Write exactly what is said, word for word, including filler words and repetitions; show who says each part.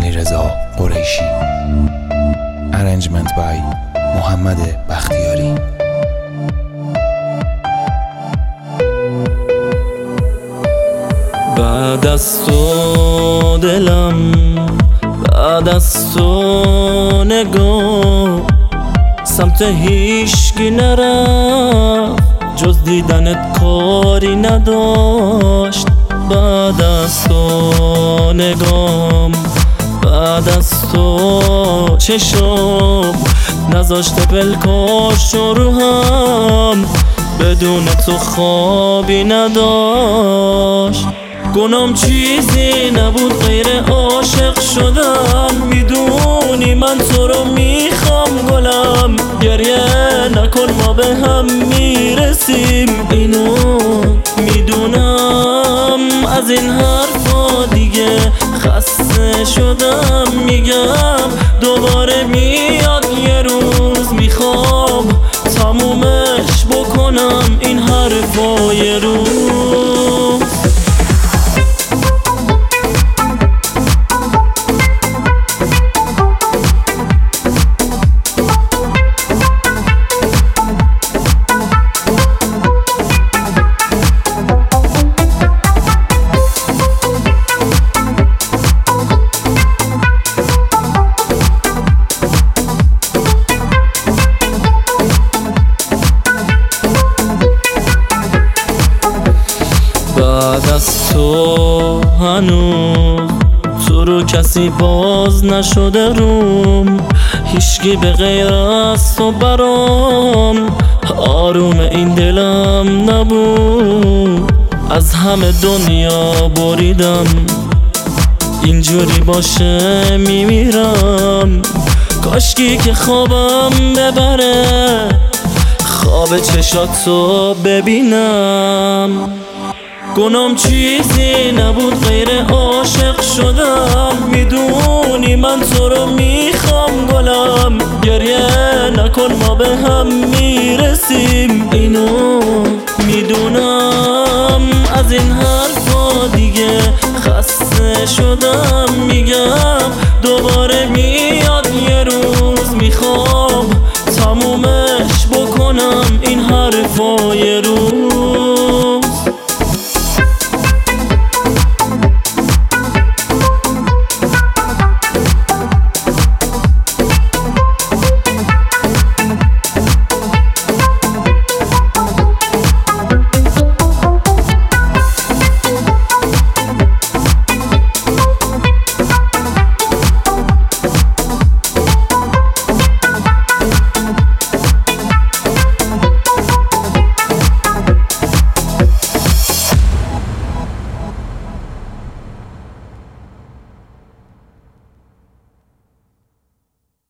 Speaker 1: علیرضا قریشی. Arrangement by محمد بختیاری.
Speaker 2: بعد از تو دلم، بعد از تو نگاه، سمت هیچکی نرفت جز دیدنت کاری نداشت. بعد از تو نگام، بعد از تو چشم، نذاشته پلکاش رو هم، بدون تو خوابی نداشت. گنام چیزی نبود غیر عاشق شدن، میدونی من تو رو میخوام گلم. گریه نکن ما به هم میرسیم، اینو میدونم. از این حرفا دیگه خسته شدم، میگم دوباره میاد یه روز، میخوام تمومش بکنم این حرفا یه روز. بعد از تو هنوز تو رو کسی باز نشده روم، هیچکی به غیر از تو برام آروم این دلم نبود. از همه دنیا بریدم، اینجوری باشه میمیرم. کاشکی که خوابم ببره، خواب چشاتو ببینم. گنام چیزی نبود غیر عاشق شدم، میدونی من تو رو میخوام گلم. گریه نکن ما به هم میرسیم، اینو میدونم. از این حرفا دیگه خسته شدم، میگم دوباره می